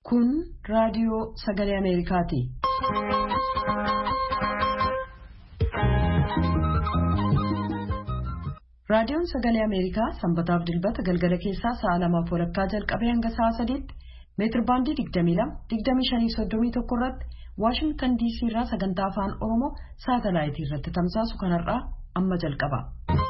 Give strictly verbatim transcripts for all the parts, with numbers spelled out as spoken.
Kun raadiyoo Sagalee Ameerikaati. Raadiyoon Sagalee Ameerikaa sanbataaf dilbata galgala keessaa sa'a lamaaf walakkaa jalqabee hanga sa'a sadiitti meetir baandii digdamii lama digdamii shanii soddomii tokko irratti Waashingtan D C irraa sagantaa afaan Oromoo saatalaayitii irratti tamsaasu kanarraa amma jalqaba.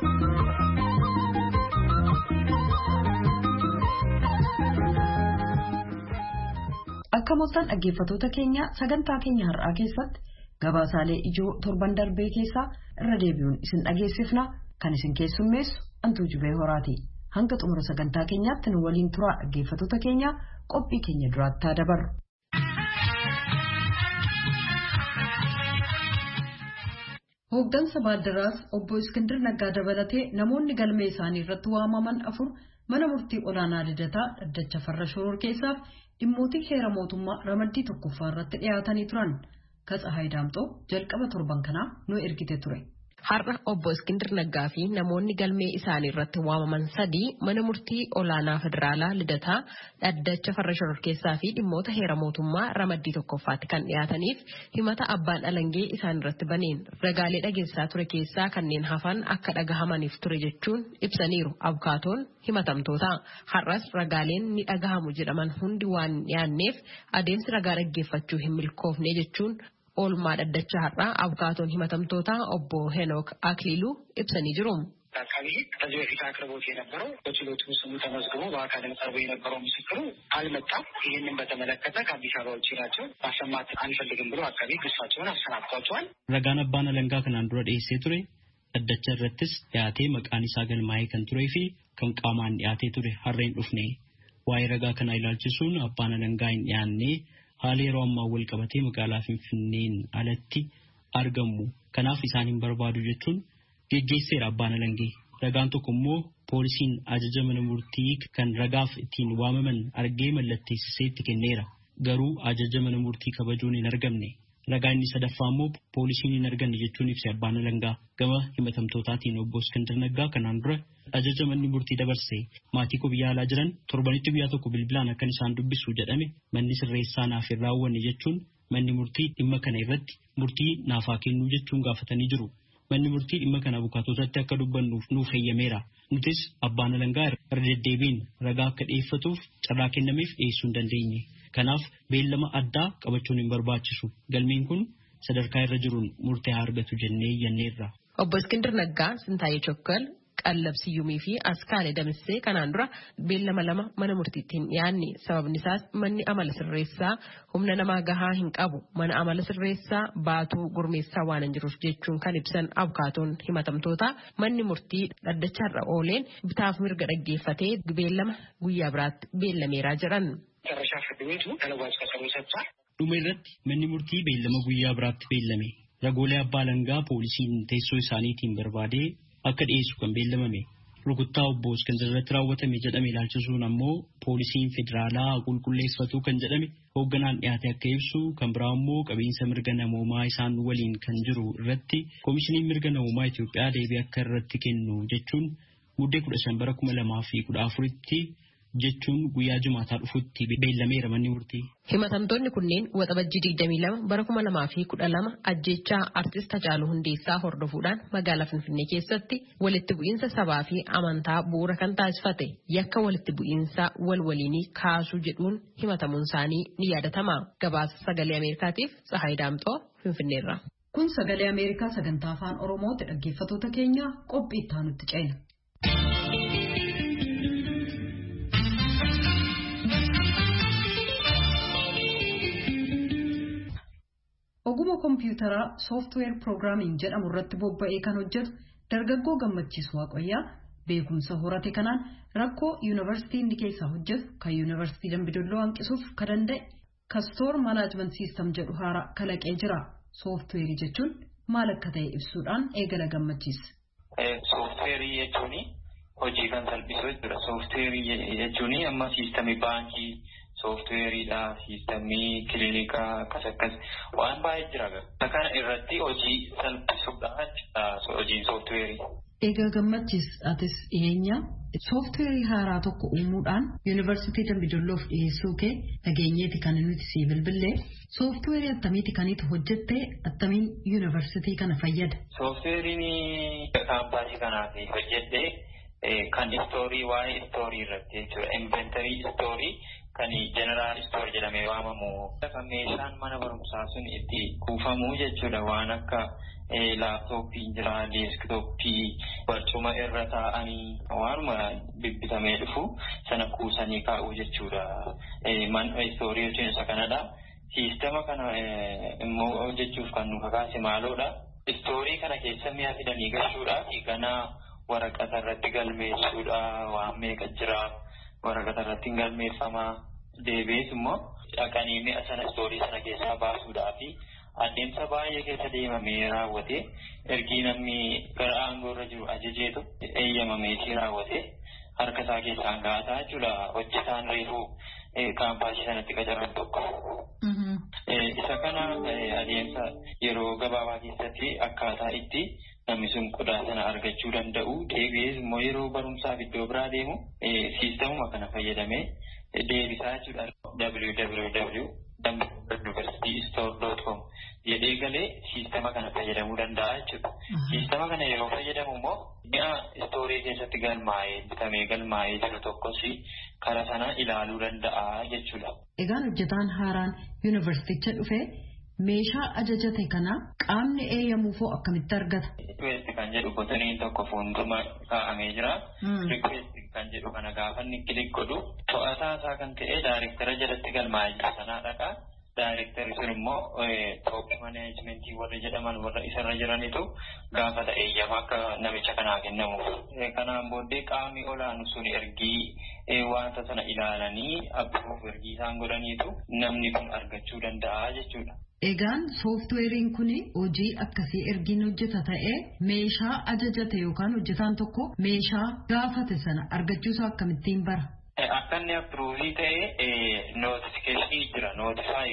Akka mooftan dhaggeeffatoota keenya sagantaa keenya har'aa keessatti gabaasaalee ijoo torban darbee keessaa irra deebi'uun isin dhageessifna kan isin keessummeessu Antuu Jubee Horaati. Hanga xumura sagantaa keenyaatti nu waliin turaa dhaggeeffatoota keenya qophii keenya duraatti haa dabarru. Hooggansa Baaddaraas obbo Iskindir Naggaa dabalatee namoonni galmee isaanii irratti waamaman afur mana murtii olaanaa Lidataa Dhaddacha Farra Shoror keessaaf dhimmootii heera mootummaa ramaddii tokkoffaa irratti dhiyaatanii turan. Katsahaay Daamxoo jalqaba torban kanaa nu ergite ture. Har'a obbo Iskindir Naggaa fi namoonni galmee isaanii irratti waamaman sadii mana murtii olaanaa federaalaa Lidataa Dhaddacha Farra Shoror keessaa fi dhimmoota heera mootummaa ramaddii tokkoffaatti kan dhiyaataniif himata abbaan alangee isaan irratti baneen ragaalee dhageessaa ture keessaa kanneen hafan akka dhagahamaniif ture jechuun ibsaniiru abukaatoon himatamtoota. Har'as ragaaleen ni dhagahamu jedhaman hundi waan dhiyaanneef adeemsi ragaa dhaggeeffachuu hin milkoofne jechuun oolmaa dhaddacha har'aa abukaatoon himatamtoota obbo Henook Akliiluu ibsanii jiru. አካባቢ ከዚህ በፊት አቅርቦት የነበረው በችሎቱ ስሙ ተመዝግቦ በአካልም ቀርቦ የነበረው ምስክሩ አልመጣም። ይህንን በተመለከተ ከአዲስ አበባ ውጭ ናቸው ማሰማት አንፈልግም ብሎ አካባቢ ክሳቸውን አሰናብቷቸዋል። ረጋን አባን አለንጋ ከናን ዱራ ዴሴ ቱሬ dhaddacha irrattis dhiyaatee maqaan isaa galmaa'ee kan turee fi kan qaamaan dhiyaatee ture harreen dhufne waa'ee ragaa kana ilaalchisuun abbaan alangaa hin dhiyaanne haala yeroo ammaa wal qabatee magaalaa Finfinneen alatti argamu kanaaf isaan hin barbaadu jechuun geggeesseera abbaan alangee. Ragaan tokko immoo poolisiin ajaja mana murtii kan ragaaf ittiin waamaman argee mallatteessisee itti kenneera. Garuu ajaja mana murtii kabajuun hin argamne. Ragaa inni sadaffaa immoo poolisiin hin arganne jechuun ibse abbaan alangaa. Gama himatamtootaatiin obbo Iskindir Naggaa kanaan dura ajaja manni murtii dabarse maatii koo biyya alaa jiran torbanitti guyyaa tokko bilbilaan akkan isaan dubbisu jedhame manni sirreessaa naaf hin raawwanne jechuun manni murtii dhimma kana irratti murtii naafaa kennuu jechuun gaafatanii jiru. Manni murtii dhimma kana abukaatootatti akka dubbannuuf nuuf hayyameera. Nutis abbaan alangaa irra deddeebiin ragaa akka dhiyeeffatuuf carraa kennameef dhiyeessuu hin dandeenye. Kanaaf beellama addaa qabachuun hin barbaachisu. Galmeen kun sadarkaa irra jiruun murtee haa argatu jennee yanneerra. Obbo Iskindir Naggaa Sintaayee Chokkal Qallabsiyyumii fi Askaalee Damissee kanaan dura beellama lama mana murtiittiin dhiyaanne sababni isaas manni amala sirreessaa humna namaa gahaa hin qabu mana amala sirreessaa baatuu gurmeessaa waan hin jiruuf jechuun kan ibsan abukaatoon himatamtoota manni murtii dhaddacha irra ooleen bitaaf mirga dhaggeeffatee beellama guyyaa biraatti beellameeraa jedhan. Dhuma irratti manni murtii beellama guyyaa biraatti beellame. Ragoolee abbaa alangaa poolisiin teessoo isaaniitiin barbaadee akka dhiyeessu kan beellamame. Rukuttaa obbo Iskindir irratti raawwatame jedhame ilaalchisuun ammoo poolisiin federaalaa qulqulleeffatu kan jedhame hoogganaan dhiyaate akka ibsu kan biraa immoo qabiinsa mirga namoomaa isaan waliin kan jiru irratti koomishiniin mirga namoomaa Itoophiyaa deebii akka irratti kennu jechuun muddee kudha shan bara kuma lamaa fi kudha afuritti jechuun guyyaa jumaataa dhufutti beellameera manni murtii. Himatamtoonni kunneen waxabajjii digdamii lama bara kuma lamaa fi kudha lama ajjeechaa artist Hacaaluu Hundeessaa hordofuudhaan magaalaa Finfinnee keessatti walitti bu'iinsa sabaa fi amantaa bu'uura kan taasifate yakka walitti bu'iinsa wal waliinii kaasuu jedhuun himatamuun isaanii ni yaadatama. Gabaasa Sagalee Ameerikaatiif Tsahaay Daamxoo Finfinneerra. Kun Sagalee Ameerikaa sagantaa afaan Oromooti dhaggeeffatoota keenya qophii itti aanutti ceena. Ogummaa kompiitaraa sooftiweer piroogiraamiin jedhamu irratti bobba'ee kan hojjetu dargaggoo Gammachiis Waaqayyaa beekumsa horate kanaan rakkoo yuunivarsiitii inni keessaa hojjetu kan yuunivarsiitii Dambidolloo hanqisuuf kan danda'e kastoor maanaajment siistam jedhu haaraa kalaqee jira. Sooftiweerii jechuun maal akka ta'e ibsuudhaan eegala Gammachiis. Sooftiweerii jechuun hojii kan salphisuu jechuudha. Sooftiweerii jechuun amma siistamii baankii sooftiweeriidha, siistemii, kiliinikaa akkas akkas waan baay'ee jira. Kana irratti hojii salphisuudhaan hojiin sooftiweerii. Egaa Gammachiis atis dhiyeenya sooftiweerii haaraa tokko uumuudhaan yuunivarsiitii Dambidolloof dhiyeessuu kee dhageenyeeti kan nuti sii bilbillee sooftiweerii attamiiti kaniitu hojjettee attamiin yuunivarsiitii kana fayyada? Sooftiweeriin kaampaasii kanaaf hojjedhee kan istoorii waa'ee istoorii irratti jechuudha. Inventarii istoorii kan jeneraal istoor jedhamee waamamu. Kan meeshaan mana barumsaa sun itti kuufamu jechuudha waan akka laaptooppii jira, deeskitooppii, barcuma irra taa'anii waanuma bibbitamee dhufu sana kuusanii kaa'uu jechuudha. Mana istoorii jechuun isa kanadha. Siistema kana immoo hojjechuuf kan nu kakaase maaloodha. Istoorii kana keessa mi'a fidanii galchuudha. Ganaa waraqata irratti galmeessuudha. Waan meeqa jira waraqata irratti galmeeffamaa. Deebi'ees immoo dhaqanii mi'a sana istoorii sana keessaa baasuudhaa fi adeemsa baay'ee keessa deemamee raawwatee ergii namni gara aangoo irra jiru ajajeetu eeyyamameetii raawwatee harka isaa keessaan gaataa jechuudha. Hojjetaan reefuu kaampaasii sanatti qacaran tokko. Isa kana adeemsa yeroo gabaabaa keessatti akkaataa itti namni sun qodaa sana argachuu danda'u. Deebi'ees immoo yeroo barumsaaf iddoo biraa deemu siistemuma kana fayyadamee deebisaa jechuudha. w w w dot university store dot com jedhee galee siistema kana fayyadamuu danda'a jechuudha. Siistema kana yeroo fayyadamu immoo mi'a istoorii keessatti galmaa'ee bitamee galmaa'ee jiru tokkos karaa sana ilaaluu danda'a jechuudha. Egaan hojjetaan haaraan yuunivarsiiticha dhufee meeshaa ajajate kana qaamni eeyyamuufoo akkamitti argata? Request kan jedhu botaniin tokko fuuldura kaa'amee jira. Request kan jedhu kana gaafa inni kilik godhu to'ataa isaa kan ta'e daayirektara jalatti galmaa'ee jira sanaa dhaqa. Daayirektarri sun immoo top manaajimentii warra jedhaman warra isarra jiranitu gaafata eeyyama akka namicha kanaa kennamuuf. Kanaan booddee qaamni olaanu sun ergii wanta sana ilaalanii abbuuf ergii isaan godhaniitu namni kun argachuu danda'a jechuudha. Egaan sooftiweeriin kun hojii akkasii ergiin hojjeta ta'ee meeshaa ajajate yookaan hojjetaan tokko meeshaa gaafate sana argachuusaa akkamittiin bara? Akka inni appruuvii ta'ee nootifikeeshinii jira. Nootifaayi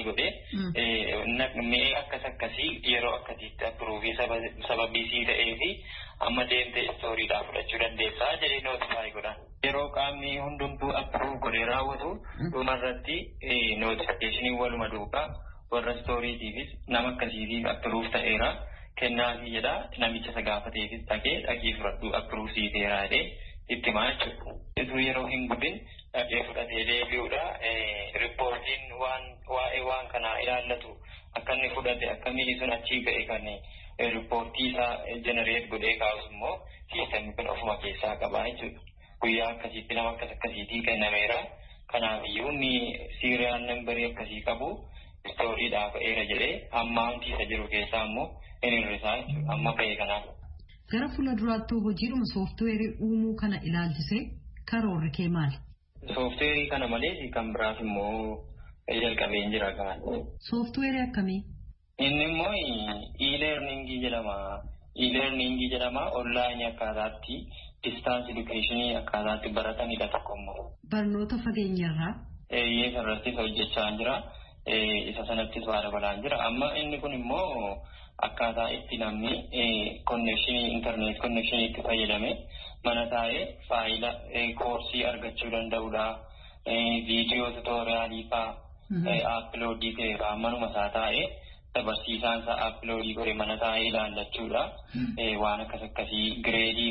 godhee mee akkas akkasii yeroo akkasiitti appruuvii sababiisii ta'ee fi amma deemtee istooriidhaa fudhachuu dandeessaa jedhee nootifaayi godhan. Yeroo qaamni hundumtuu appruuv godhee raawwatu dhumarratti nootifikeeshinii waluma duukaa warra istooriitiifis nama akkasiitiif appruuv ta'eera kennaafii jedha. Namicha isa gaafateefis dhaqee dhaqii fudhadhu appruuv siiteeraa jedhee itti maa jechuudha. Isuu yeroo hin gubin dhaqee fudhatee deebi'uudha. Riippoortiin waan waa'ee waan kanaa ilaallatu akka inni fudhate akkamii sun achii ga'e kan riippoortii isaa jenereet godhee kaa'us immoo siistemni kun ofuma keessaa qabaa jechuudha. Guyyaa akkasiitti nama akkas akkasiitii kennameera. Kanaafiyyuu inni siiriyaan nambarii akkasii qabu istooriidhaaf eera jedhee ammaantii isa jiru keessaa immoo inni hir'isaa jechuudha. Amma ba'ee kanaaf. Gara fuula duraattuu hojiidhuma sooftiweerii uumuu kana ilaalchisee karoorri kee maali? Sooftiweerii kana malees kan biraas immoo jalqabeen jira gaan. Sooftiweerii akkamii? Inni immoo e-learningii jedhama. E-learningii jedhama onlaayinii akkaataatti distaansii edukeeshinii akkaataatti baratanidha tokko immoo. Barnoota fageenyarraa? Eeyyee sararrattis hojjechaa jira. Isa sanattis waa dabalaan jira. Amma inni kun immoo akkaataa itti namni konnekshinii intarneet konnekshinii itti fayyadame mana taa'ee faayila koorsii argachuu danda'udha. Viidiyoo tuutoriyaalii fa'aa appiloodii ta'e manuma isaa taa'ee barsiisaan isaa appiloodii godhe mana taa'ee ilaallachuudha. Waan akkas akkasii gireedii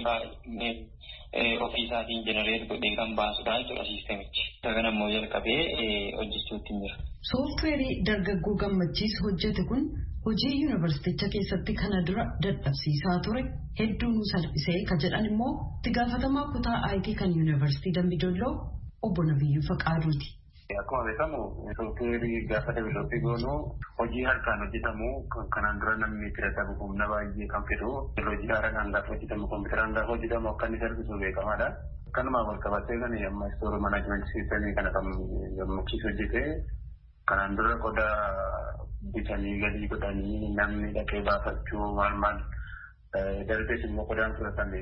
fa'aa ofiisaatiin jenereet godhee kan baasudha jechuudha siistemichi. Isa kana immoo jalqabee hojjechuutti jira. Sooftiweerii dargaggoo Gammachiis hojjete kun hojii yuunivarsiiticha keessatti kana dura dadhabsiisaa ture hedduu nu salphisee ka jedhan immoo itti gaafatamaa kutaa aayitii kan yuunivarsiitii Dambidolloo obbo Nabiyyuu Faqaaduuti. Akkuma beekamu sooftiweerii gaafa deebiloopii goonu hojii harkaan hojjetamu kanaan dura namni itti dadhabu humna baay'ee kan fidu hojii haaraan gaafa hojjetamu kompiitaraan gaafa hojjetamu akka inni salphisu beekamaadha. Kanuma wal qabatee kan amma istoori manaajimentii siistemii kana kan Gammachiis hojjete kanaan dura qodaa bitanii galii godhanii namni dhaqee baafachuu maal maal darbees immoo qodaan fudhatame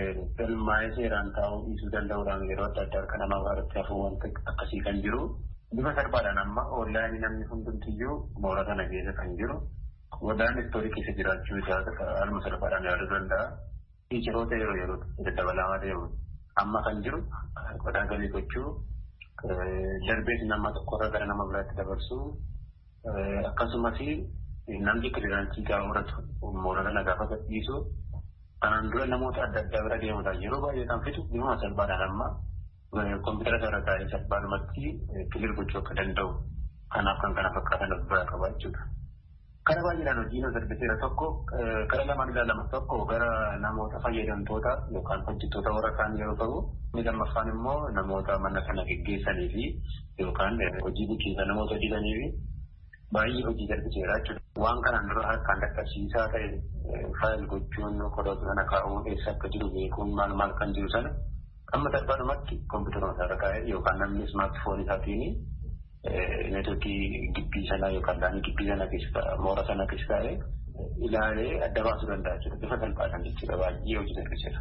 galmaa'ee seeraan taa'uu dhiisuu danda'uudhaan yeroo adda addaa kan namaa irratti hafuu wanta akkasii kan jiru bifa salphaadhaan amma onlaayinii namni hundumtiyyuu mooraa sana keessa kan jiru wadaan istoorii keessa jiraachuu isaa haaluma salphaadhaan yaaduu danda'a. Fiicharoota yeroo yeroo dabalaa deemu amma kan jiru wadaa galii gochuu darbees nama tokkorraa gara nama biraatti dabarsuu akkasumas namni kiliiraansii gaafa muratu mooraa sana gaafa gadhiisu kanaan dura namoota adda addaa bira deemuudhaan yeroo baay'ee kan fidu dhimma salphaadhaan amma kompiitara sana taa'ee salphaadhumatti kiliir gochuu akka danda'u kanaaf kan kana fakkaatan of biraa qaba jechuudha. Kana baay'inaan hojiin darbiseera tokko gara lamaan ilaalama tokko gara namoota fayyadamtoota yookaan hojjettoota warra kaan yeroo ta'u inni lammaffaan immoo namoota mana kana geggeessanii fi yookaan hojii bulchiinsa namoota hojjetanii fi baay'ee hojii darbiseera jechuudha. Waan kanaan dura harkaan dhaqqabsiisaa ta'e faayil gochuun kodoota sana kaa'uun eessa akka jiru beekuun maal maal kan jiru sana amma salphaadhumatti kompiitara isaa irra kaa'ee yookaan namni ismaartifoonii isaatiin neetwoorkii gibbii sanaa yookaan laanii gibbii sana keessa moora sana keessa taa'ee ilaalee adda baasuu danda'a jechuudha. Bifa salphaadhaan jechuudha baay'ee hojii darbiseera.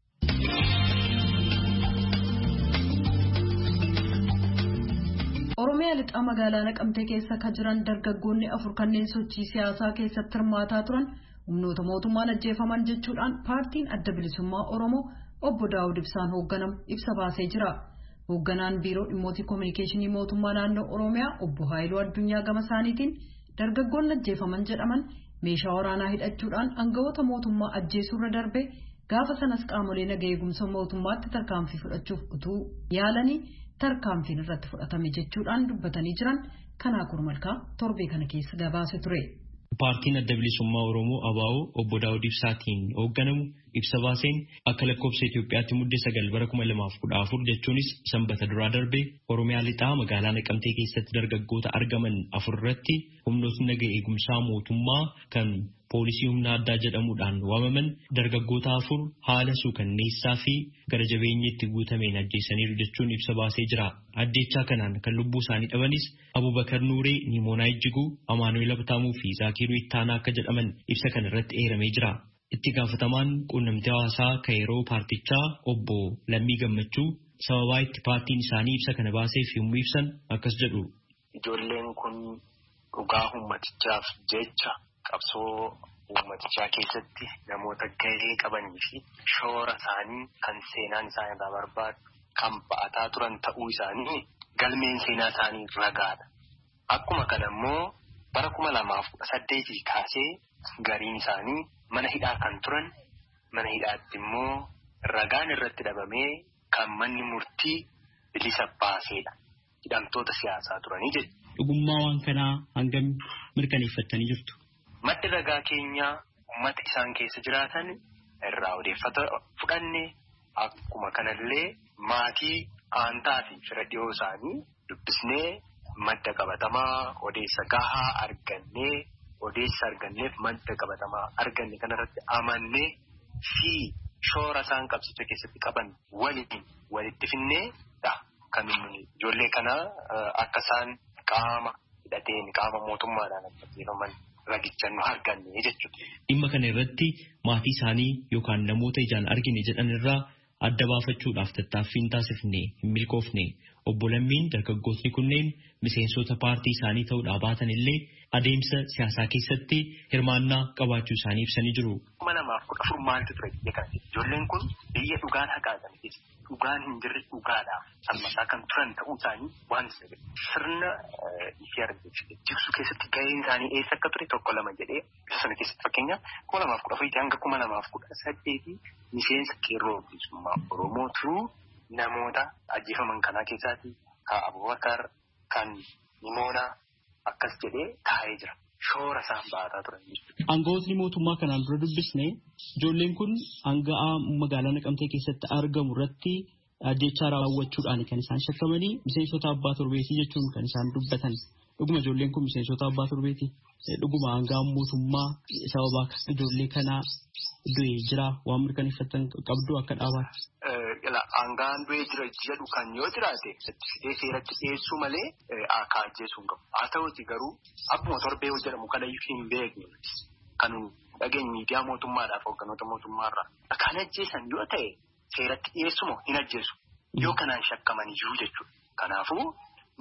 Oromiyaa lixaa magaalaa Naqamtee keessa kan jiran dargaggoonni afur kanneen sochii siyaasaa keessatti hirmaataa turan humnoota mootummaan ajjeefaman jechuudhaan paartiin adda bilisummaa Oromoo obbo Daawud Ibsaan hoogganamu ibsa baasee jira. Hoogganaan biiroo dhimmoota koominikeeshinii mootummaa naannoo Oromiyaa obbo Haayiluu Addunyaa gama isaaniitiin dargaggoonni ajjeefaman jedhaman meeshaa waraanaa hidhachuudhaan aangawoota mootummaa ajjeesuurra darbe gaafa sanas qaamolee nagaa eegumsa mootummaatti tarkaanfii fudhachuuf utuu yaalanii tarkaanfiin irratti fudhatame jechuudhaan dubbatanii jiran kanaa kurmalkaa torbee kana keessa gabaase ture. Paartiin adda bilisummaa Oromoo A B O obbo Daawud Ibsaatiin hoogganamu ibsa baaseen akka lakkoofsa Itoophiyaatti muddee sagal bara kuma lamaaf kudha afur jechuunis sanbata duraa darbe Oromiyaa lixaa magaalaa Naqamtee keessatti dargaggoota argaman afur irratti humnootni nagaa eegumsaa mootummaa kan poolisii humna addaa jedhamuudhaan waamaman dargaggoota afur haala suukanneessaa fi gara jabeenyatti guutameen ajjeesaniiru jechuun ibsa baasee jira. Ajjeechaa kanaan kan lubbuu isaanii dhabanis Abubakar Nuuree, Nimoonaa Ijjiguu, Amaanuel Abtaamuu fi Zaakiruu Ittaanaa akka jedhaman ibsa kana irratti eeramee jira. Itti gaafatamaan quunnamtii hawaasaa kan yeroo paartichaa obbo Lammii Gammachuu sababaa itti paartiin isaanii ibsa kana baaseef yommuu ibsan akkas jedhu. Ijoolleen kun dhugaa ummatichaaf jecha qabsoo ummatichaa keessatti namoota gahee qabanii fi shoora isaanii kan seenaan isaanii irraa barbaadu kan ba'ataa turan ta'uu isaanii galmeen seenaa isaanii ragaadha. Akkuma kana immoo bara kuma lamaaf kudha saddeetii kaasee gariin isaanii mana hidhaa kan turan mana hidhaatti immoo ragaan irratti dhabamee kan manni murtii bilisa baaseedha. Hidhamtoota siyaasaa turanii jechuudha. Dhugummaa waan kanaa hangam mirkaneeffattanii jirtu? Maddi ragaa keenyaa uummata isaan keessa jiraatan irraa odeeffata fudhanne akkuma kanallee maatii aantaa fi fira dhiyoo isaanii dubbisnee madda qabatamaa odeessa gahaa argannee odeessa arganneef madda qabatamaa arganne kanarratti amannee fi shoora isaan qabsicha keessatti qaban waliin walitti finnee dha kan ijoollee kana akka isaan qaama hidhateen qaama mootummaadhaan ajjeefaman ragicha nu arganne jechuudha. Dhimma kana irratti maatii isaanii yookaan namoota ijaan argine jedhan irraa adda baafachuudhaaf tattaaffiin taasifne hin milkoofne. Obbo Lammiin dargaggootni kunneen miseensota paartii isaanii ta'uudhaa baatan illee adeemsa siyaasaa keessatti hirmaannaa qabaachuu isaanii ibsanii jiru. Kuma lamaaf kudha afur maaltu ture biyya kana keessa? Ijoolleen kun biyya dhugaan haqaatan keessa dhugaan hin jirre dhugaadhaaf salmataa kan turan ta'uu isaanii waan sirna ishee argisiisu keessatti gaheen isaanii eessa akka ture tokko lama jedhee sana keessatti fakkeenyaaf kuma lamaaf kudha afurii hanga kuma lamaaf kudha saddeetii miseensa qeerroo bilisummaa Oromoo turuu namoota ajjeefaman kanaa keessaati kan Abubakar kan Nimoonaa akkas jedhee taa'ee jira. Shoora isaan ba'ataa turan. Aangawootni mootummaa kanaan dura dubbisne ijoolleen kun aanga'aa magaalaa Naqamtee keessatti argamu irratti ajjeechaa raawwachuudhaan kan isaan shakkamanii miseensota abbaa torbeetii jechuun kan isaan dubbatan. Dhuguma ijoolleen kun miseensota abbaa torbeetii. Dhuguma aanga'aan mootummaa sababa ijoollee kanaa du'ee jira waan mirkaneeffatan qabdu akka dhaabaatti. Aanga'aan du'ee jira jedhu kan yoo jiraate seeratti dhiyeessuu malee akka ajjeesuu hin qabu. Haa ta'uuti garuu akkuma torbee jedhamu kana hin beekne kan dhageenyi miidiyaa mootummaadhaaf hoogganoota mootummaarraa kan ajjeesan yoo ta'e seeratti dhiyeessuma hin ajjeesu yoo kanaan shakkaman iyyuu jechuudha. Kanaafuu nun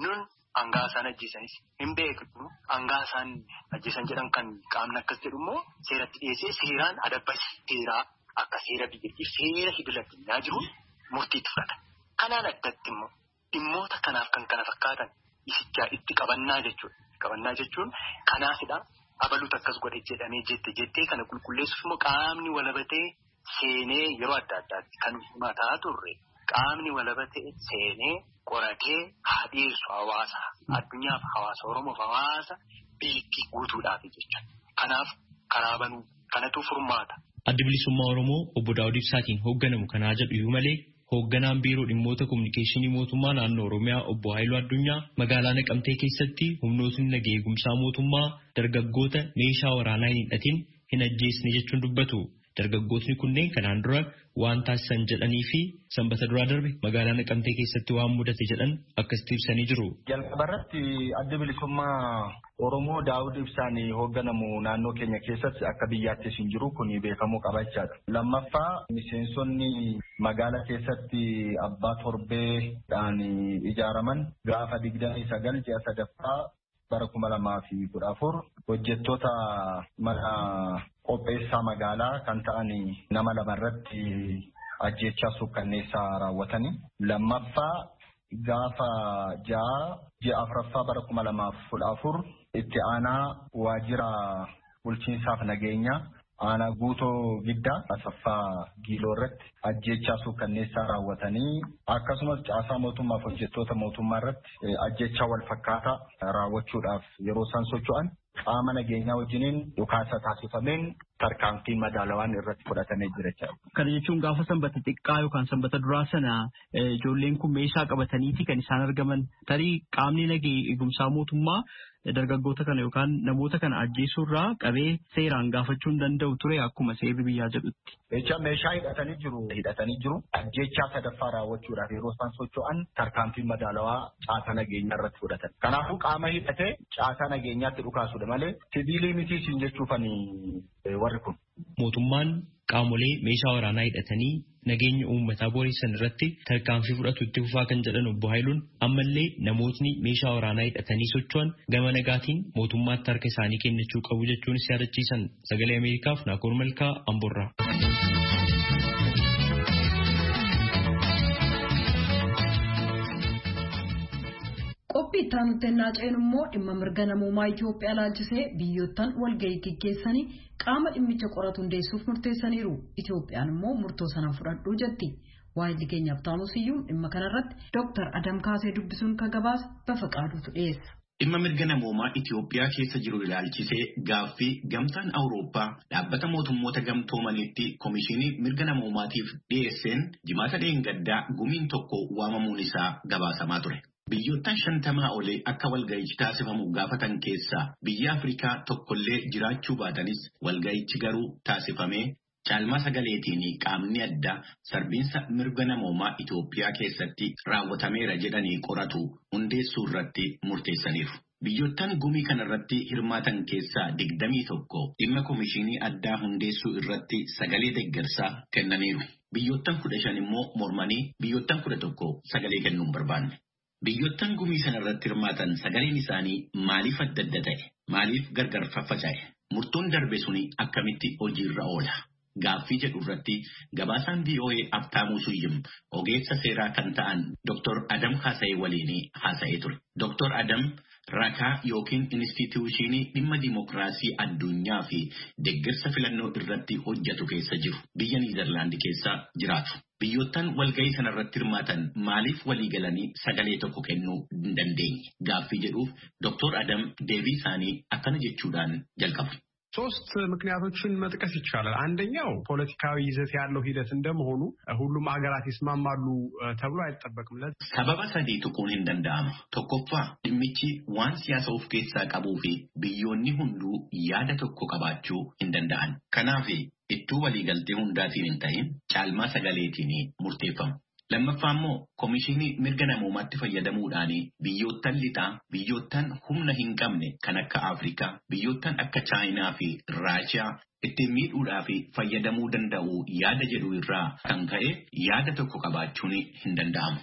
hangaa isaan ajjeesanis hin beeknu. Hangaa isaan ajjeesan jedhan kan qaamni akkas jedhu immoo seeratti dhiyeessee seeraan adabba seeraa akka seera biyyattii seera hidhalatti naa jiru murtiitti fudhata. Kanaan addatti immoo dhimmoota kanaaf kan kana fakkaatan isichaa itti qabannaa jechuudha. Qabannaa jechuun kanaafidha. Abaluutu akkas godhe jedhamee jette jettee kana qulqulleessuuf immoo qaamni walabatee seenee yeroo adda addaatti kan himataa turre qaamni walabatee seenee qoratee haa dhiyeessu hawaasa addunyaaf hawaasa Oromoof hawaasa biyyattii guutuudhaaf jechuudha. Kanaaf karaa banuu kanatu furmaata. Adda Bilisummaa Oromoo obbo Daawud Ibsaatiin hoogganamu kanaa jedhu iyyuu malee hoogganaan biiroo dhimmoota kominikeeshinii mootummaa naannoo Oromiyaa obbo Haayiluu Addunyaa magaalaa Naqamtee keessatti humnootni nageenya eegumsaa mootummaa dargaggoota meeshaa waraanaa hin hidhatin hin ajjeesne jechuun dubbatu. Dargaggootni kunneen kanaan dura waan taasisan jedhanii fi sanbata duraa darbe magaalaa Naqamtee keessatti waan mudate jedhan akkasitti ibsanii jiru. Jalqabarratti adda bilisummaa Oromoo Daawud Ibsaan hoogganamu naannoo keenya keessatti akka biyyaattis hin jiru kun beekamuu qaba jechaadha. Lammaffaa miseensonni magaalaa keessatti abbaa torbeedhaan ijaaraman gaafa digdamii sagal ji'a sadaffaa bara kuma lamaa fi kudha afur hojjettoota mana qopheessaa magaalaa kan ta'an nama lama irratti ajjeechaa suukkanneessaa raawwatanii. Lammaffaa gaafa ja'a ji'a afuraffaa bara kuma lamaa fi kudha afur itti aanaa waajjira bulchiinsaaf nageenya aanaa guutoo giddaa asaffaa giiloo irratti ajjeechaa suukkanneessaa raawwatanii akkasumas caasaa mootummaaf hojjettoota mootummaa irratti ajjeechaa wal fakkaataa raawwachuudhaaf yeroo isaan socho'an qaama nageenyaa wajjiniin dhukaasa taasifameen tarkaanfiin madaalawaan irratti fudhatamee jira jechuudha. Kana jechuun gaafa sanbata xiqqaa yookaan sanbata duraa sana ijoolleen kun meeshaa qabataniiti kan isaan argaman tarii qaamni nageenya eegumsaa mootummaa dargaggoota kana yookaan namoota kana ajjeesuurraa qabee seeraan gaafachuu hin danda'u ture akkuma seerri biyyaa jedhutti. Jecha meeshaa hidhatanii jiru hidhatanii jiru ajjeechaa sadaffaa raawwachuudhaaf yeroo isaan socho'an tarkaanfiin madaalawaa caasaa nageenyaa irratti fudhatan. Kanaafuu qaama hidhatee caasaa nageenyaatti dhukaasudha malee siviilii miti siin jechuufani warri kun. Mootummaan qaamolee meeshaa waraanaa hidhatanii nageenya uummataa boreessan irratti tarkaanfii fudhatu itti fufaa kan jedhan obbo Haayiluun ammallee namootni meeshaa waraanaa hidhatanii socho'an gama nagaatiin mootummaatti harka isaanii kennachuu qabu jechuunis yaadachiisan. Sagalee Ameerikaaf Naakoor Malkaa Amborraa. Qophii itti aanutti ennaa ceenu immoo dhimma mirga namoomaa Itoophiyaa laalchisee biyyoottan walgahii gaggeessanii qaama dhimmicha qoratu hundeessuuf murteessaniiru. Itoophiyaan immoo murtoo sana fudhadhuu jetti. Waa'illi keenyaaf Taamus Iyyuu dhimma kanarratti Dooktar Adam Kaasee dubbisuun kan gabaase Bafaqaaduutu dhiyeessa. Dhimma mirga namoomaa Itoophiyaa keessa jiru ilaalchisee gaaffii gamtaan Awurooppaa dhaabbata mootummoota gamtoomaniitti komishinii mirga namoomaatiif dhiyeesseen jimaata dheengaddaa gumiin tokko waamamuun isaa gabaasamaa ture. Biyyoottan shantamaa olee akka walga'ichi taasifamu gaafatan keessaa biyya Afrikaa tokkollee jiraachuu baatanis walga'ichi garuu taasifamee caalmaa sagaleetiin qaamni addaa sarbiinsa mirga namoomaa Itoophiyaa keessatti raawwatameera jedhanii qoratu hundeessuu irratti murteessaniiru. Biyyoottan gumii kanarratti hirmaatan keessaa digdamii tokko dhimma komishinii addaa hundeessuu irratti sagalee deeggarsaa kennaniiru. Biyyoottan kudha shan immoo mormanii biyyoottan kudha tokko sagalee kennuun barbaanne. Biyyoottan gumii sana irratti hirmaatan sagaleen isaanii maaliif adda adda ta'e? Maaliif gargar faffaca'e? Murtoon darbe suni akkamitti hojiirra oola? Gaaffii jedhu irratti gabaasaan V O A Abtaamuu Suyyim ogeessa seeraa kan ta'an Dooktor Adam Kaasee waliin haasa'ee ture. Dooktor Adam rakaa yookiin instituushinii dhimma dimokiraasii addunyaa fi deeggarsa filannoo irratti hojjetu keessa jiru. Biyya Niizerlaandi keessa jiraatu. Biyyoottan walgahii sana irratti hirmaatan maaliif walii galanii sagalee tokko kennuu hin dandeenye? Gaaffii jedhuuf Dooktor Adam deebii isaanii akkana jechuudhaan jalqabu. ሶስት ምክንያቶችን መጥቀስ ይቻላል። አንደኛው ፖለቲካዊ ይዘት ያለው ሂደት እንደመሆኑ ሁሉም ሀገራት ይስማማሉ ተብሎ አይጠበቅም። ሰበባ ሰዲቱ ኩን እንደንዳማ tokkoff dhimmichi waan siyaasa of keessaa qabuu fi biyyoonni hunduu yaada tokko qabaachuu hin danda'an. Kanaaf ittuu waliigaltee hundaatiin hin ta'in caalmaa sagaleetiin murteeffama. Lammaffaa immoo komishinii mirga namoomaatti fayyadamuudhaan biyyoottan lixaa biyyoottan humna hin qabne kan akka Afrikaa biyyoottan akka Chaayinaa fi Raashiyaa ittiin miidhuudhaa fi fayyadamuu danda'u yaada jedhu irraa kan ka'e yaada tokko qabaachuun hin danda'amu.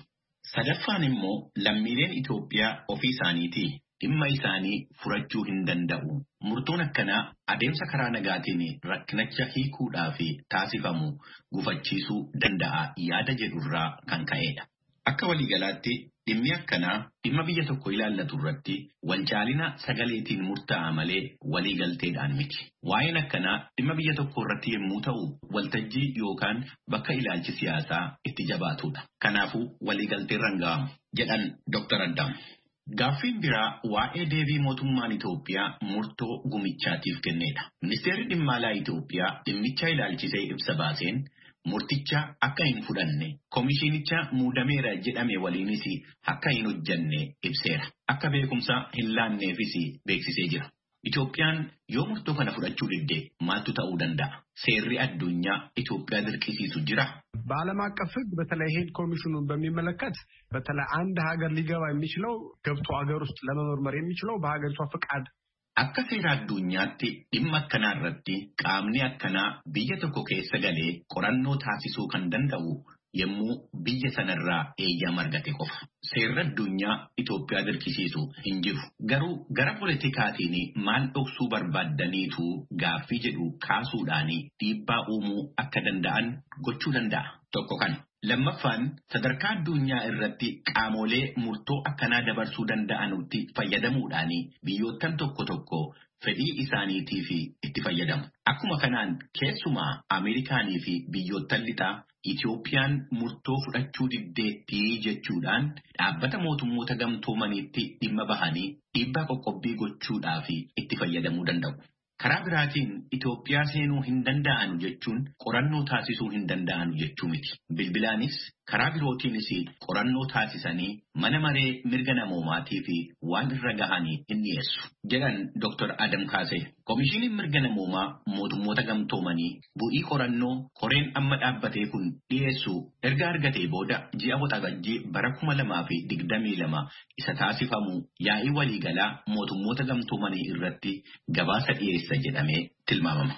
Sadaffaan immoo lammiileen Itoophiyaa ofii isaaniitii dhimma isaanii furachuu hin danda'u. Murtoon akkanaa adeemsa karaa nagaatiin rakkinicha hiikuudhaa fi taasifamu gufachiisuu danda'a yaada jedhurraa kan ka'edha. Akka waliigalaatti dhimmi akkanaa dhimma biyya tokko ilaallatu irratti wancaalina sagaleetiin murtaa'a malee waliigalteedhaan miti. Waa'een akkanaa dhimma biyya tokko irratti yommuu ta'u waltajjii yookaan bakka ilaalchi siyaasaa itti jabaatudha. Kanaafuu waliigalteen ranga'amu jedhan Dooktar Addaam. Gaaffiin biraa waa'ee deebii mootummaan Itoophiyaa murtoo gumichaatiif kennedha. Ministeerri dhimma alaa Itoophiyaa dhimmicha ilaalchisee ibsa baaseen murticha akka hin fudhanne komishiinicha muudameera jedhame waliinis akka hin hojjanne ibseera. Akka beekumsa hin laanneefis beeksisee jira. Itoophiyaan yoo murtoo kana fudhachuu didde maaltu ta'uu danda'a? Seerri addunyaa Itoophiyaa dirqisiisu jira? በዓለም አቀፍ ሕግ በተለይ ሄድ ኮሚሽኑን በሚመለከት በተለይ አንድ ሀገር ሊገባ የሚችለው ገብቶ ሀገር ውስጥ ለመመርመር የሚችለው በሀገሪቷ ፍቃድ akka seera addunyaatti dhimma akkanaa irratti qaamni akkanaa biyya tokko keessa galee qorannoo taasisuu kan danda'u yommuu biyya sanarraa eeyyama argate qofa. Seerri addunyaa Itoophiyaa dirqisiisu hin jiru. Garuu gara politikaatiin maal dhoksuu barbaaddaniitu gaaffii jedhu kaasuudhaan dhiibbaa uumuu akka danda'an gochuu danda'a. Tokko kana. Lammaffaan sadarkaa addunyaa irratti qaamolee murtoo akkanaa dabarsuu danda'anutti fayyadamuudhaan biyyoottan tokko tokko fedhii isaaniitii fi itti fayyadamu. Akkuma kanaan keessumaa Ameerikaanii fi biyyoottan lixaa Itoophiyaan murtoo fudhachuu diddeettii jechuudhaan dhaabbata mootummoota gamtoomaniitti dhimma bahanii dhiibbaa qoqqobbii gochuudhaa fi itti fayyadamuu danda'u. Karaa biraatiin Itoophiyaa seenuu hin danda'anu jechuun qorannoo taasisuu hin danda'anu jechuu miti. Bilbilaanis karaa birootiinis qorannoo taasisanii mana maree mirga namoomaatii fi waan irra gahanii hin dhiyeessu. Jedhan Dooktar Adam Kaasee. Komishiiniin mirga namoomaa mootummoota gamtoomanii bu'ii qorannoo koreen amma dhaabbatee kun dhiyeessu erga argatee booda ji'a waxabajjii bara kuma lamaa fi digdamii lama isa taasifamu yaa'ii waliigalaa mootummoota gamtoomanii irratti gabaasa dhiyeessa jedhamee tilmaamama.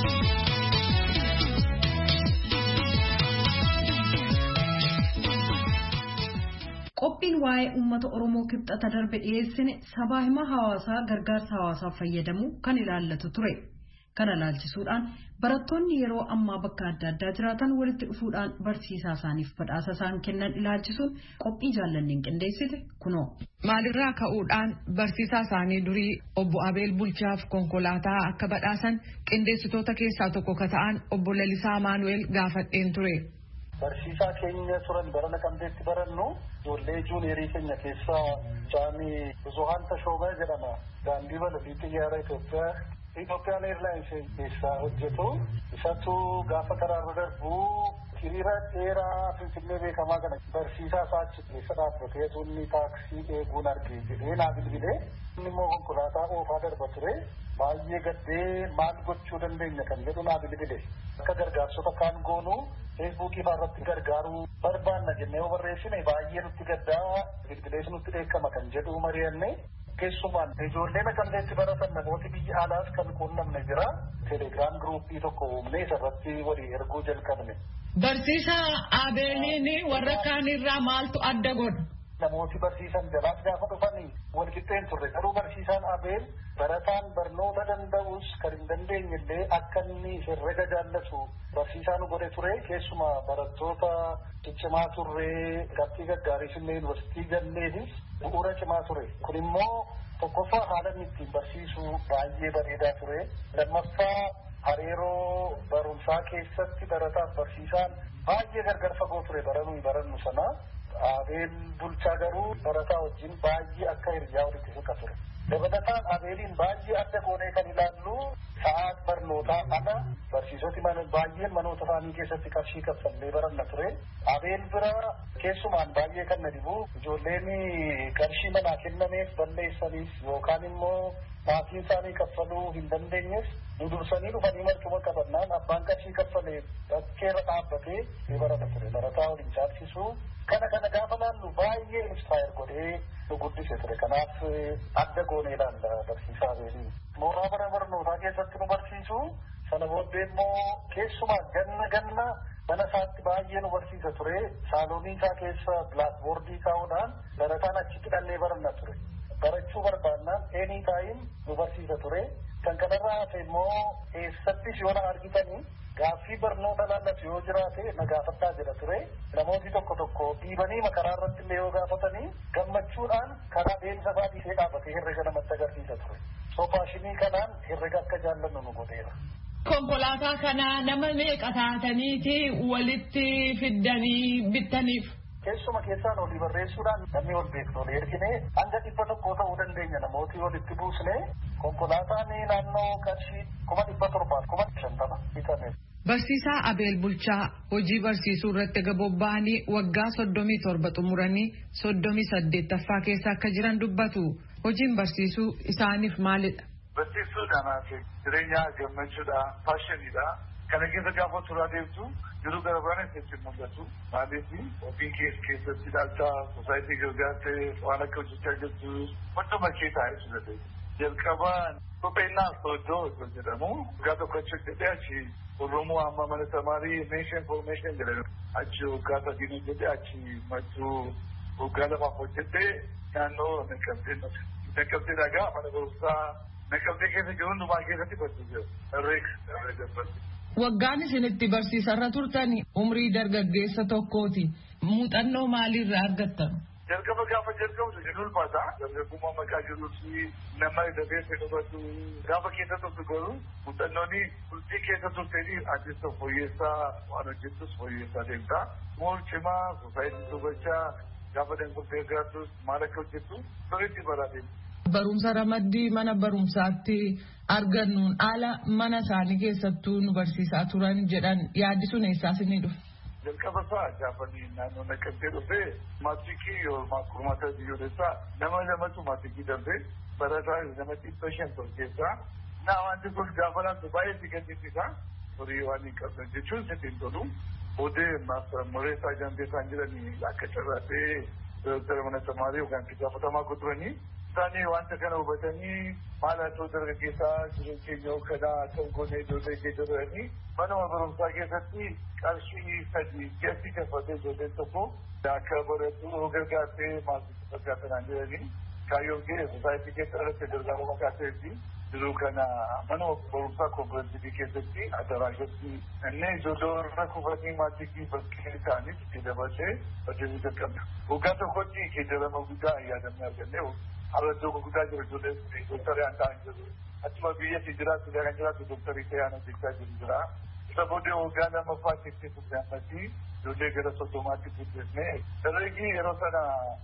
Qophiin waa'ee uummata Oromoo kibxata darbe dhiyeessine sabaa himaa hawaasaa gargaarsa hawaasaaf fayyadamu kan ilaallatu ture. Kana ilaalchisuudhaan barattoonni yeroo ammaa bakka adda addaa jiraatan walitti dhufuudhaan barsiisaa isaaniif badhaasa isaan kennan ilaalchisuun qophii jaallanneen qindeessite kunoo. Maalirraa ka'uudhaan barsiisaa isaanii durii obbo Abeel Bulchaaf konkolaataa akka badhaasan qindeessitoota keessaa tokko ka ta'an obbo Lalisaa Maanu'eel gaafadheen ture. Barsiisaa keenya turan barana Qamteetti barannu ijoollee juuniyerii keenya keessaa Jaami Buzuhaan Tashoobaa jedhama. Daandii balaliitti xiyyaara Itoophiyaa Ethiopian Airlines keessaa hojjetu. Isatu gaafa karaarra darbu hiriira dheeraa Finfinnee beekamaa kana barsiisaa isaa achi keessa dhaabbatee tunni taaksii eeguun argee jedhee naa bilbilee inni immoo konkolaataa oofaa darba ture. Baay'ee gaddee maal gochuu dandeenya kan jedhu naa bilbile. Akka gargaarsota kaan goonu feesbuukii irratti gargaaruu barbaanna jennee barreessine baay'ee nutti gaddaa bilbilees nutti dheekkama kan jedhu mari'anne. Keessumaan ijoollee Qamteetti baratan namooti biyya alaas kan quunnamne jira. Telegiraam giruuppii tokko uumnee isarratti walii erguu jalqabne. Barsiisaa Abeeliin warra kaanirraa maaltu adda godha? Namooti barsiisan jalaas gaafa dhufanii wal qixxeen turre. Garuu barsiisaan Abeel barataan barnoota danda'us kan hin dandeenye illee akka inni herrega jaallatu barsiisaan godhe ture. Keessumaa barattoota ciccimaa turre qabxii gaggaarii illee yuunivarsiitii galleefis bu'uura cimaa ture. Kun immoo tokkoffaa haala ittiin barsiisuu baay'ee bareedaa ture. Lammaffaa hariiroo barumsaa keessatti barataaf barsiisaan baay'ee gargar fagoo ture baranuu barannu sana. Abeel Bulchaa garuu barataa wajjin baay'ee akka hiriyaa walitti siqa ture. Dabalataan Abeeliin baay'ee adda goonee kan ilaallu sa'aat barnootaa ala barsiisoti baay'een manoota isaanii keessatti qarshii kaffallee baranna ture. Abeel bira keessumaan baay'ee kan na dhibu ijoolleen qarshii manaa kennameef balleessaniif yookaan immoo maatiin isaanii kaffaluu hin dandeenyeef nu dursanii dhufanii marcuma qabannaan abbaan qarshii kaffalee bakkeerra dhaabbatee ni barata ture. Barataa waliin caalchisuu kana kana gaafa laallu baay'ee inspire godhee nu guddise ture. Kanaaf adda goonee ilaalla barsiisaa Abeelii. Mooraa bara barnootaa keessatti nu barsiisu sana booddee immoo keessumaa ganna ganna Mana isaatti baay'ee nu barsiisa ture. Saaloonii isaa keessa bilaakboordii kaa'uudhaan barataan achitti dhallee baranna ture. Barachuu barbaannaan eenii taa'iin nu barsiisa ture. Kan kanarraa hafe immoo eessattis yoo na argitanii gaaffii barnoota laallatu yoo jiraate na gaafadhaa jedha ture. Namooti tokko tokko dhiibanii makaraa irratti illee yoo gaafatanii gammachuudhaan karaa deemsa isaa dhiisee dhaabatee herrega namatti agarsiisa ture. Soofaashinii kanaan herrega akka jaallannu nu godheera. Konkolaataa kana nama meeqa taataniiti walitti fiddanii bittaniif? Keessuma keessaan olii barreessuudhaan namni ol beeknu ol ergine hanga dhibba tokko ta'uu dandeenya namooti walitti buusne konkolaataan naannoo qarshii kuma dhibba torbaaf kuma shantama bitame. Barsiisaa Abeel Bulchaa hojii barsiisuu irratti bobba'anii waggaa soddomii torba xumuranii soddomii saddeettaffaa keessa akka jiran dubbatu. Hojiin barsiisuu isaaniif maalidha? Barsiisuudhaan jireenya gammachuudha, paashiniidha. Kana keessa gaafa turaa deemtu jiru gara biraan keessatti mul'atu. Maaliif ofii keessa keessatti ilaalcha sosaayitii gargaartee waan akka hojjechaa jirtu hunduma kee taa'ee sudhate. Jalqabaan kopheenaa soddoo osoo jedhamu waggaa tokko achi hojjetee achi Oromoo amma mana tamaarii meeshaan foormeeshaan jedhamu achi waggaa sadiin hojjetee achi mattuu waggaa lamaaf hojjetee naannoo Naqqabtee nuti. Naqqabtee dhagaa mana barumsaa Naqqabtee keessa jiru hundumaa keessatti barsiisee herreega herreega barsiisee. Waggaan isinitti barsiisarra turtan umrii dargaggeessa tokkooti. Muuxannoo maalirraa argattan? Jalqaba gaafa jalqabdu jedhu ulfaata. Dargaggummaa maqaa jiruufi nama dafee fedhatu gaafa keessa turtu garuu muuxannooni bultii keessa turtanii addis fooyyessaa waan hojjettus fooyyessaa deemta. Mool cimaa sosaayitii dubbachaa gaafa dangubbee gaartus maal akka hojjettu sirriitti baraate. Barumsa ramaddii mana barumsaatti argannuun haala mana isaanii keessattuu nu barsiisaa turan jedhan yaaddisuun eessaas ni dhufe. Jalqaba isaa gaafanii naannoo Naqqabtee dhufee maatikii yoo kurmaata biyyoolessaa nama lamatu maatikii darbee barataa nama dhibba shan ture keessaa naa wanti kun gaafa laatu baay'ee si gaddisiisa horii waan hin qabne jechuun sitti hin tolu. Odee mureessaa jantee isaan jiranii akka carraatee dooktara mana tamaarii yookaan itti gaafatamaa kuturanii isaanii wanta kana hubatanii maal haa ta'u dargaggeessaa jireenya keenya kanaa kan goonee ijoollee keessa turanii manuma barumsaa keessatti qarshii sadii keessi kaffatee ijoolleen tokko akka baratu gargaartee maasitti fakkaatanaan jiranii kaayyoon kee sosaayitii keessa irratti gargaaruu maqaatee fi jiruu kana manuma barumsaa kooperaatiivii keessatti adaraashatti inni ijoollee irra kufatanii maatii bakkee ta'aniif itti dabalatee hojjetuu jalqabna. Waggaa tokkotti keejarama guddaa yaadamee argannee Arraddoo guddaa jiru ijoolleen dooktarii aan ta'an jiru. Achuma biyyatti jiraatu kan jiraatu dooktarii ta'ee aan hojjechaa jiru jira. Isa booddee waggaa lamaffaa keessatti fudhannati ijoollee gara soddomaatti guddisnee. Dargaggeessi yeroo sana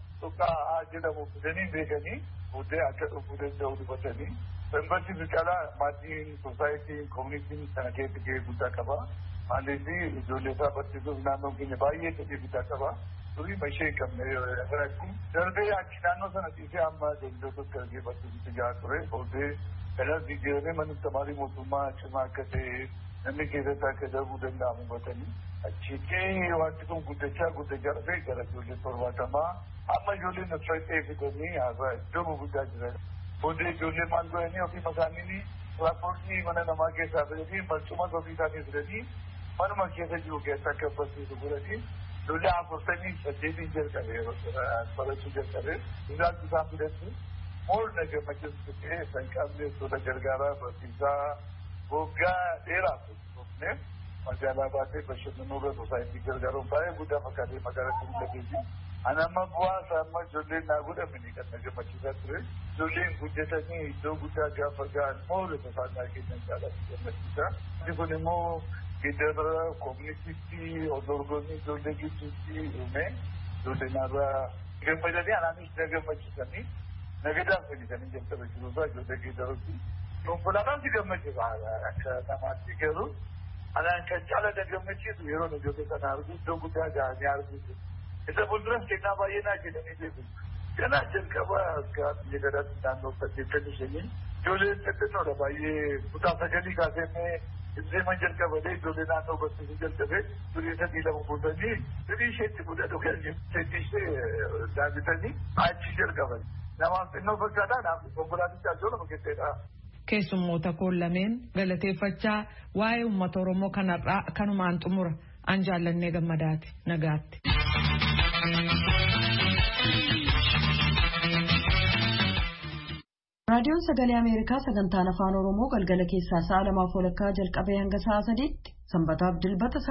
tuqaa jedhamu fudhanii beekanii booddee akka dhufuu danda'u dubatanii. Sanbatti biqilaa maatiin sosaayitiin koomunitiin sana keessatti gahee guddaa qaba. Maaliif ijoollee isaa barsiisuuf naannoon keenya baay'ee fedhii guddaa qaba. Durii mashee qabne irratti darbee achi naannoo sana dhiisee amma daldaltoota argee barsiisutti jaa ture. Booddee kanas jijjiiramee manni tamaarii mootummaa cimaa akka ta'e namni keessatti akka darbuu danda'amu hubatanii achitti wanti kun guddachaa guddachaa dhufee gara ijoollee torbaatamaa amma ijoolleen asirra ta'ee fidanii haasa iddoo guddaa jiran. Booddee ijoollee maal godhanii ofii isaanii raapoortii mana namaa keessaa fidanii marcuma ofii isaanii fidanii manuma keessa jiru keessa akka barsiisu godhanii ijoollee afurtamii saddeetiin jalqabee barachuu jalqabee ilaalchi isaan fidatti mool na gammachiisu ta'ee san qabneessota gargaaraa barsiisaa waggaa dheeraaf dhufne magaalaa baatee bashannanuu irra sosaayitii gargaaruun baay'ee guddaa fakkaatee magaalaa Finfinneetti. Ani amma bu'aa amma ijoolleen naa godhamanii kan na gammachiisaa ture. Ijoolleen guddatanii iddoo guddaa gaafa ga'an moora safaanaa kennan caalatti gammachiisa. Inni kun immoo giddara koominiitiitti odorgoonni ijoollee gidduutti uume ijoollee naarraa gammadanii anaanis na gammachiisanii nagadaan fayyadanii jalqaba jiruusaa ijoollee giddarutti. Konkolaataan si gammachiisa akka namaatti garuu anaan kan caala na gammachiisu yeroo ijoollee sana argu iddoo guddaa ga'anii arguuti. Isa fuulduras kennaa baay'ee naa kennanii beeku. Kanaa jalqaba akka biyya gadaatti naannoo saddeettamii shanii ijoolleen xixinnoodha baay'ee kutaa sagalii kaasee Izzeeman jalqabee ijoollee naannoo barsiisuu jalqabee durii sadii lama fuutanii durii isheetti fudhatu kan isheetti ishee daawwitanii achi jalqaban. Namaaf xinnoo fakkaataa naaf konkolaatichaa iddoo lama keesseedha. Keessummoota koon lameen galateeffachaa waa'ee uummata Oromoo kanarraa kanumaan xumura. An jaallannee gammadaati nagaatti. Raadiyoon Sagalee Ameerikaa sagantaan afaan Oromoo galgala keessaa sa'a lamaaf walakkaa jalqabee hanga sa'a sadiitti sanbataaf dilbata